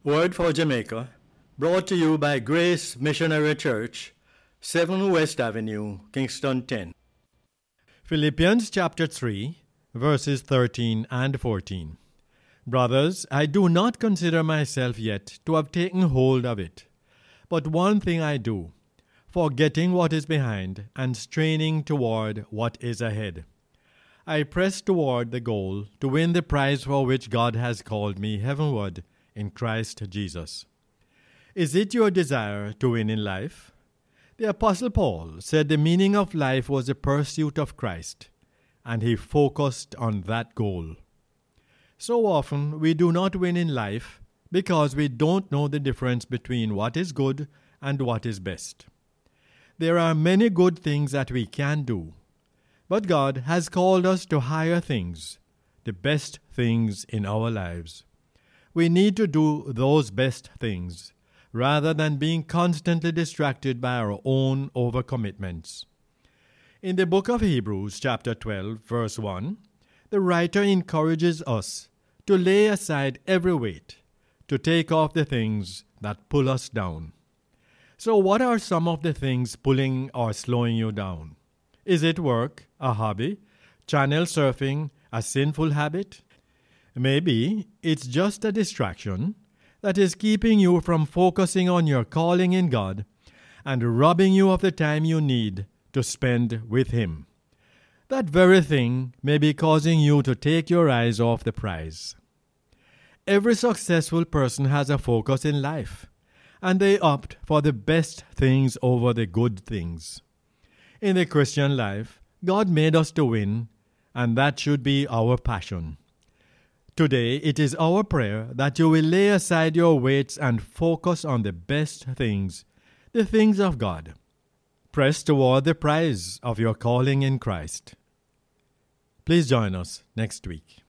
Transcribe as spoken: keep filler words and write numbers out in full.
Word for Jamaica, brought to you by Grace Missionary Church, seven West Avenue, Kingston ten. Philippians chapter three, verses thirteen and fourteen. Brothers, I do not consider myself yet to have taken hold of it. But one thing I do, forgetting what is behind and straining toward what is ahead. I press toward the goal to win the prize for which God has called me heavenward in Christ Jesus. Is it your desire to win in life? The Apostle Paul said the meaning of life was the pursuit of Christ, and he focused on that goal. So often we do not win in life because we don't know the difference between what is good and what is best. There are many good things that we can do, but God has called us to higher things, the best things in our lives. We need to do those best things, rather than being constantly distracted by our own overcommitments. In the book of Hebrews, chapter twelve, verse one, the writer encourages us to lay aside every weight, to take off the things that pull us down. So what are some of the things pulling or slowing you down? Is it work, a hobby, channel surfing, a sinful habit? Maybe it's just a distraction that is keeping you from focusing on your calling in God and robbing you of the time you need to spend with Him. That very thing may be causing you to take your eyes off the prize. Every successful person has a focus in life, and they opt for the best things over the good things. In the Christian life, God made us to win, and that should be our passion. Today, it is our prayer that you will lay aside your weights and focus on the best things, the things of God. Press toward the prize of your calling in Christ. Please join us next week.